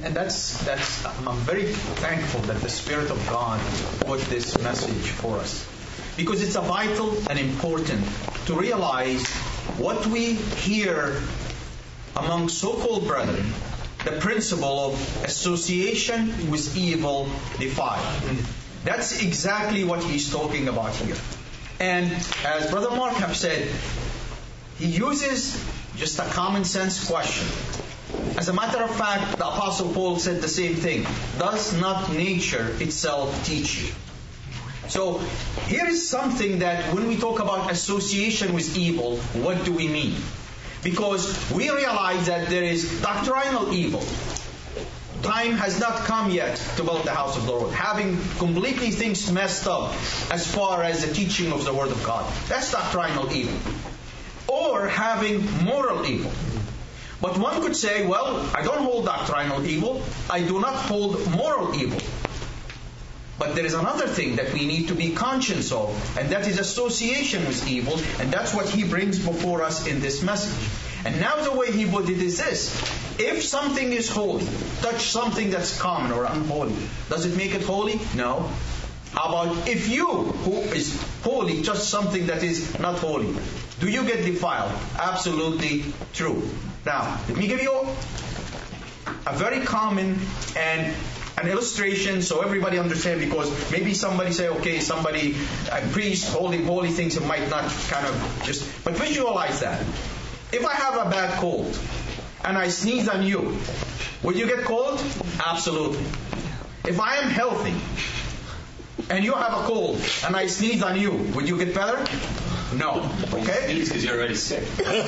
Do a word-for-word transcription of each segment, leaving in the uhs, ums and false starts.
and that's that's I'm very thankful that the Spirit of God put this message for us, because it's a vital and important to realize what we hear among so-called brethren, the principle of association with evil defiled. That's exactly what he's talking about here. And as Brother Mark have said, he uses just a common sense question. As a matter of fact, the Apostle Paul said the same thing. Does not nature itself teach you? So here is something that when we talk about association with evil, what do we mean? Because we realize that there is doctrinal evil. Time has not come yet to build the house of the Lord, having completely things messed up as far as the teaching of the Word of God. That's doctrinal evil. Or having moral evil. But one could say, well, I don't hold doctrinal evil. I do not hold moral evil. But there is another thing that we need to be conscious of, and that is association with evil, and that's what he brings before us in this message. And now the way he put it is this: if something is holy, touch something that's common or unholy, does it make it holy? No. How about if you, who is holy, touch something that is not holy? Do you get defiled? Absolutely true. Now, let me give you a very common and an illustration so everybody understands, because maybe somebody say, okay, somebody, a priest, holy, holy things, it might not kind of just, but visualize that. If I have a bad cold and I sneeze on you, will you get cold? Absolutely. If I am healthy and you have a cold and I sneeze on you, would you get better? No. Okay? Sneeze because you're already sick.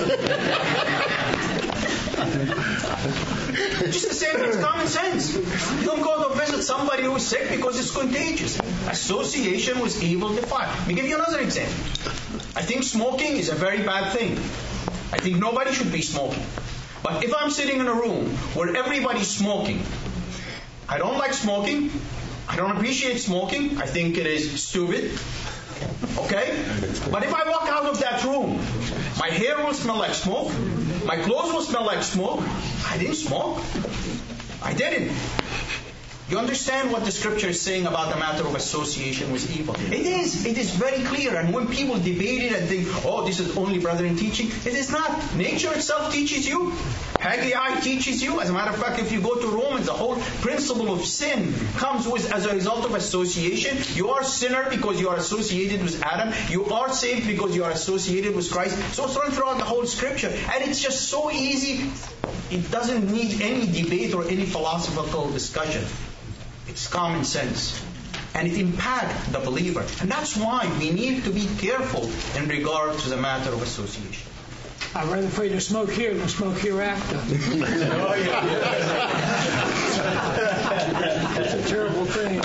Just the same, it's common sense. You don't go to visit somebody who's sick because it's contagious. Association with evil defiled. Let me give you another example. I think smoking is a very bad thing. I think nobody should be smoking. But if I'm sitting in a room where everybody's smoking, I don't like smoking. I don't appreciate smoking. I think it is stupid. Okay? But if I walk out of that room, my hair will smell like smoke. My clothes will smell like smoke. I didn't smoke. I didn't. You understand what the scripture is saying about the matter of association with evil? It is. It is very clear. And when people debate it and think, oh, this is only brethren teaching, it is not. Nature itself teaches you. Haggai teaches you. As a matter of fact, if you go to Romans, the whole principle of sin comes with as a result of association. You are a sinner because you are associated with Adam. You are saved because you are associated with Christ. So it's run throughout the whole scripture. And it's just so easy. It doesn't need any debate or any philosophical discussion. It's common sense. And it impacts the believer. And that's why we need to be careful in regard to the matter of association. I'm rather afraid to smoke here than smoke hereafter. Oh, yeah. It's a terrible thing.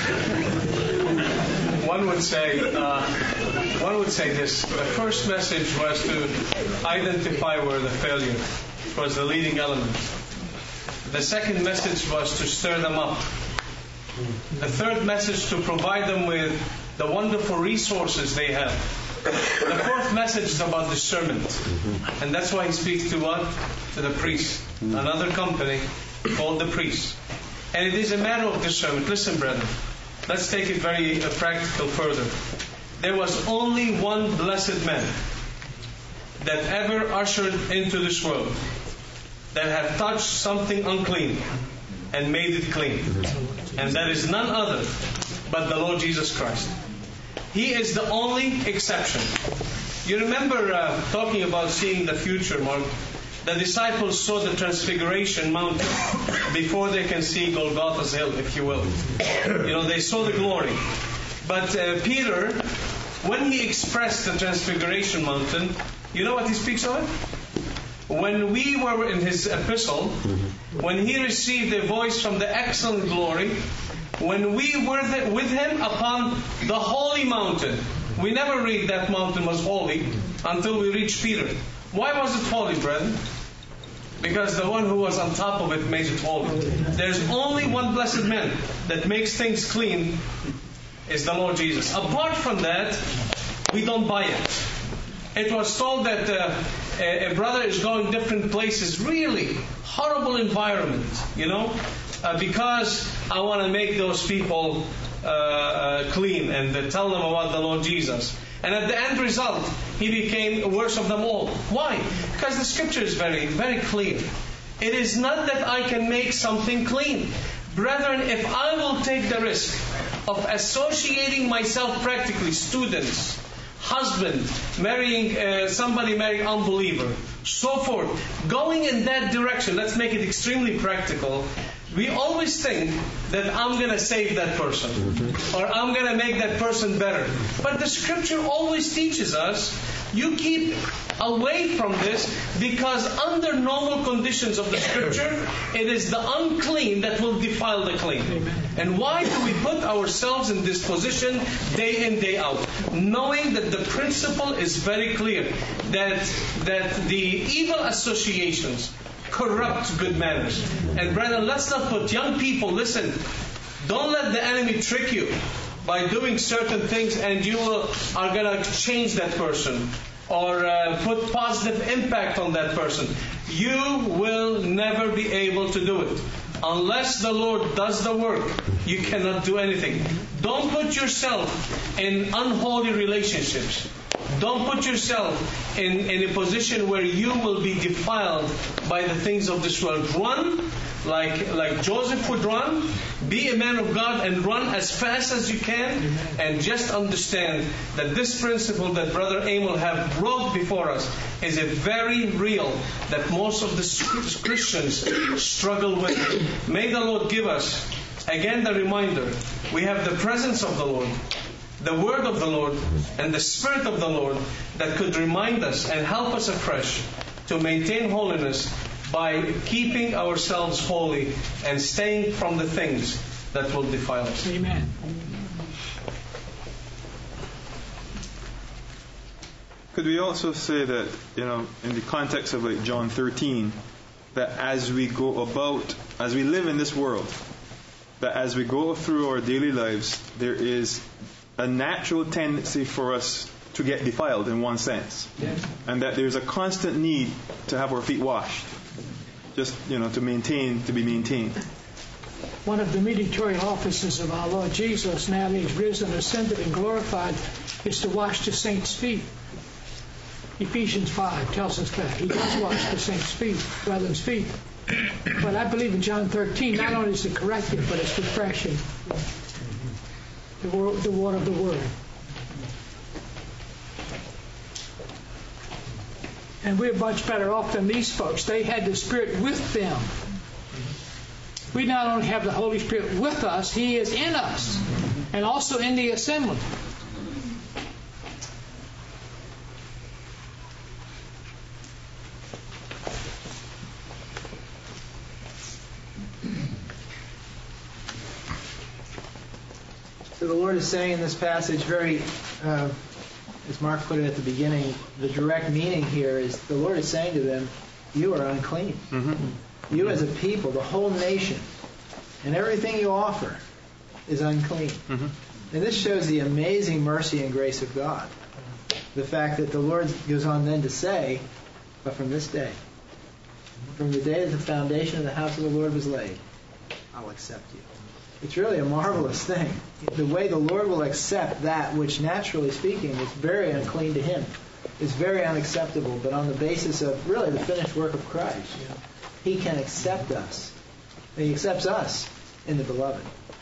One would say, uh, one would say this. The first message was to identify where the failure was the leading element. The second message was to stir them up. The third message to provide them with the wonderful resources they have. The fourth message is about discernment. And that's why he speaks to what? To the priest. Another company called the priest. And it is a matter of discernment. Listen, brethren. Let's take it very uh, practical further. There was only one blessed man that ever ushered into this world that had touched something unclean and made it clean. And that is none other but the Lord Jesus Christ. He is the only exception. You remember uh, talking about seeing the future, Mark? The disciples saw the Transfiguration Mountain before they can see Golgotha's hill, if you will. You know, they saw the glory. But uh, Peter, when he expressed the Transfiguration Mountain, you know what he speaks of it? When we were in his epistle, when he received a voice from the excellent glory, when we were with him upon the holy mountain. We never read that mountain was holy until we reach Peter. Why was it holy, brethren? Because the one who was on top of it made it holy. There's only one blessed man that makes things clean, is the Lord Jesus. Apart from that, we don't buy it. It was told that uh, a, a brother is going different places, really horrible environment, you know. uh, because I want to make those people uh, uh, clean and uh, tell them about the Lord Jesus. And at the end result, he became the worst of them all. Why? Because the scripture is very, very clear. It is not that I can make something clean. Brethren, if I will take the risk of associating myself practically, students, husband, marrying uh, somebody, marrying unbeliever, so forth, going in that direction, let's make it extremely practical. We always think that I'm going to save that person, or I'm going to make that person better. But the scripture always teaches us, you keep away from this, because under normal conditions of the scripture, it is the unclean that will defile the clean. And why do we put ourselves in this position day in, day out? Knowing that the principle is very clear, that, that the evil associations corrupt good manners. And brethren, let's not put young people, listen, don't let the enemy trick you by doing certain things and you will, are going to change that person or uh, put positive impact on that person. You will never be able to do it. Unless the Lord does the work, you cannot do anything. Don't put yourself in unholy relationships. Don't put yourself in, in a position where you will be defiled by the things of this world. Run like, like Joseph would run. Be a man of God and run as fast as you can. And just understand that this principle that Brother Emil have brought before us is a very real, that most of the Christians struggle with. May the Lord give us, again, the reminder. We have the presence of the Lord, the Word of the Lord, and the Spirit of the Lord that could remind us and help us afresh to maintain holiness by keeping ourselves holy and staying from the things that will defile us. Amen. Could we also say that, you know, in the context of like John thirteen, that as we go about, as we live in this world, that as we go through our daily lives, there is a natural tendency for us to get defiled in one sense. Yeah. And that there's a constant need to have our feet washed. Just, you know, to maintain, to be maintained. One of the mediatorial offices of our Lord Jesus, now that He's risen, ascended, and glorified, is to wash the saints' feet. Ephesians five tells us that. He does wash the saints' feet, brethren's feet. But I believe in John thirteen, not only is it corrective, but it's refreshing. The, word, the water of the Word. And we're much better off than these folks. They had the Spirit with them. We not only have the Holy Spirit with us, He is in us, and also in the assembly. So the Lord is saying in this passage, very, uh, as Mark put it at the beginning, the direct meaning here is the Lord is saying to them, you are unclean. Mm-hmm. You as a people, the whole nation, and everything you offer is unclean. Mm-hmm. And this shows the amazing mercy and grace of God. The fact that the Lord goes on then to say, but from this day, from the day that the foundation of the house of the Lord was laid, I'll accept you. It's really a marvelous thing. The way the Lord will accept that which, naturally speaking, is very unclean to Him, is very unacceptable, but on the basis of really the finished work of Christ, He can accept us. And He accepts us in the Beloved.